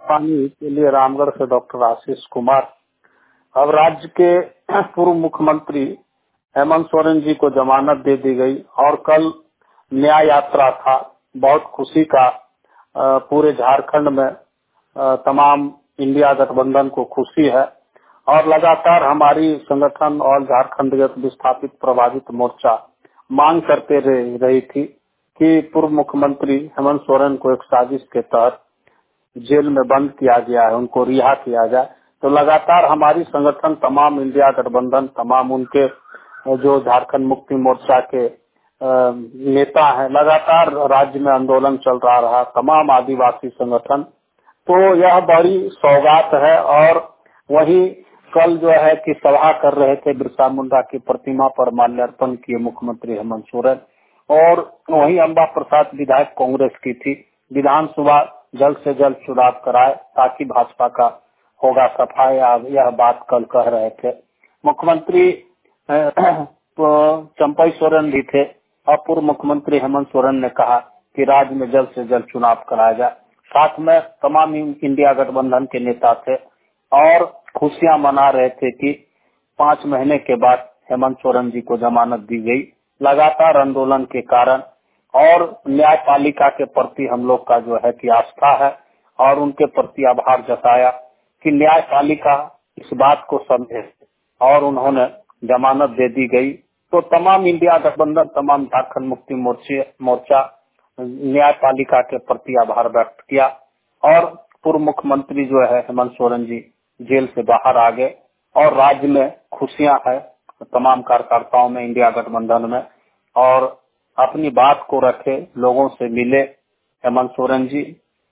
पानी के लिए रामगढ़ से डॉक्टर आशीष कुमार। अब राज्य के पूर्व मुख्यमंत्री हेमंत सोरेन जी को जमानत दे दी गई और कल न्याय यात्रा था। बहुत खुशी का पूरे झारखंड में तमाम इंडिया गठबंधन को खुशी है और लगातार हमारी संगठन और झारखंड विस्थापित प्रभावित मोर्चा मांग करते रही थी कि पूर्व मुख्यमंत्री हेमंत सोरेन को एक साजिश के तहत जेल में बंद किया गया है, उनको रिहा किया जाए। तो लगातार हमारी संगठन तमाम इंडिया गठबंधन तमाम उनके जो झारखंड मुक्ति मोर्चा के नेता हैं, लगातार राज्य में आंदोलन चल रहा। तमाम आदिवासी संगठन, तो यह बड़ी सौगात है। और वही कल जो है कि सभा कर रहे थे, बिरसा मुंडा की प्रतिमा पर माल्यार्पण किए मुख्यमंत्री हेमंत सोरेन। और वही अम्बा प्रसाद विधायक कांग्रेस की थी, विधानसभा जल्द से जल्द चुनाव कराए ताकि भाजपा का होगा सफाई, यह बात कल कह रहे थे। मुख्यमंत्री चंपई सोरेन भी थे और पूर्व मुख्यमंत्री हेमंत सोरेन ने कहा कि राज्य में जल्द से जल्द चुनाव कराया जाए। साथ में तमाम इंडिया गठबंधन के नेता थे और खुशियां मना रहे थे कि 5 महीने के बाद हेमंत सोरेन जी को जमानत दी गई। लगातार आंदोलन के कारण और न्यायपालिका के प्रति हम लोग का जो है कि आस्था है और उनके प्रति आभार जताया कि न्यायपालिका इस बात को समझे और उन्होंने जमानत दे दी गई। तो तमाम इंडिया गठबंधन, तमाम झारखंड मुक्ति मोर्चा न्यायपालिका के प्रति आभार व्यक्त किया और पूर्व मुख्यमंत्री जो है हेमंत सोरेन जी जेल से बाहर आ गए और राज्य में खुशियां है तमाम कार्यकर्ताओं में, इंडिया गठबंधन में। और अपनी बात को रखे, लोगों से मिले हेमंत सोरेन जी